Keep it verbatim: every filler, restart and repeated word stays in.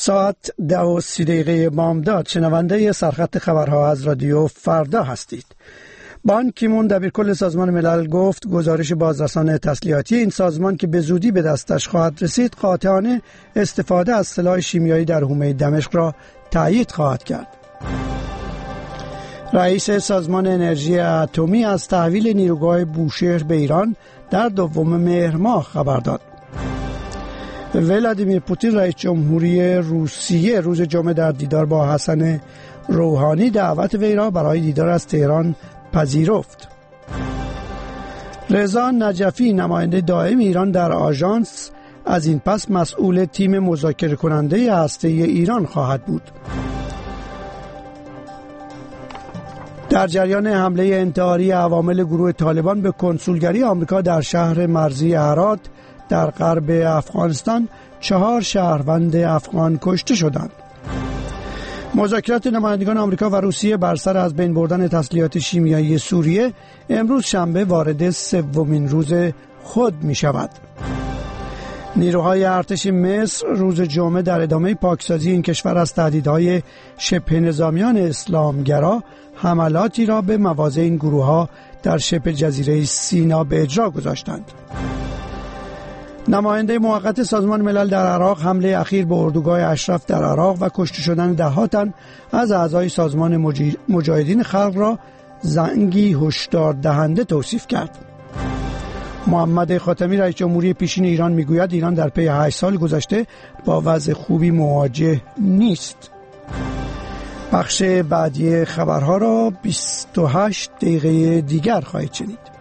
ساعت ده و سی دقیقه بامداد. شنونده سرخط خبرها از رادیو فردا هستید. بان کی مون دبیرکل سازمان ملل گفت گزارش بازرسان تسلیحاتی این سازمان که به زودی به دستش خواهد رسید قاطعانه استفاده از سلاح شیمیایی در حومه دمشق را تایید خواهد کرد. رئیس سازمان انرژی اتمی از تحویل نیروگاه بوشهر به ایران در دوم مهر ماه خبر داد. ولادیمیر پوتین رئیس جمهوری روسیه روز جمعه در دیدار با حسن روحانی دعوت وی را برای دیدار از تهران پذیرفت. رضا نجفی نماینده دائم ایران در آژانس از این پس مسئول تیم مذاکره کننده هسته‌ای ایران خواهد بود. در جریان حمله انتحاری عوامل گروه طالبان به کنسولگری آمریکا در شهر مرزی هرات در غرب افغانستان چهار شهروند افغان کشته شدند. مذاکرات نمایندگان آمریکا و روسیه بر سر از بین بردن تسلیحات شیمیایی سوریه امروز شنبه وارد سومین روز خود می شود. نیروهای ارتش مصر روز جمعه در ادامه پاکسازی این کشور از تهدیدهای شبه نظامیان اسلامگرا حملاتی را به مواضع این گروه‌ها در شبه جزیره سینا به اجرا گذاشتند. نماینده موقت سازمان ملل در عراق حمله اخیر به اردوگاه اشرف در عراق و کشته شدن ده تن از اعضای سازمان مجاهدین خلق را زنگی هشدار دهنده توصیف کرد. محمد خاتمی رئیس جمهوری پیشین ایران میگوید ایران در پی هشت سال گذشته با وضع خوبی مواجه نیست. بخش بعدی خبرها را بیست و هشت دقیقه دیگر خواهید شنید.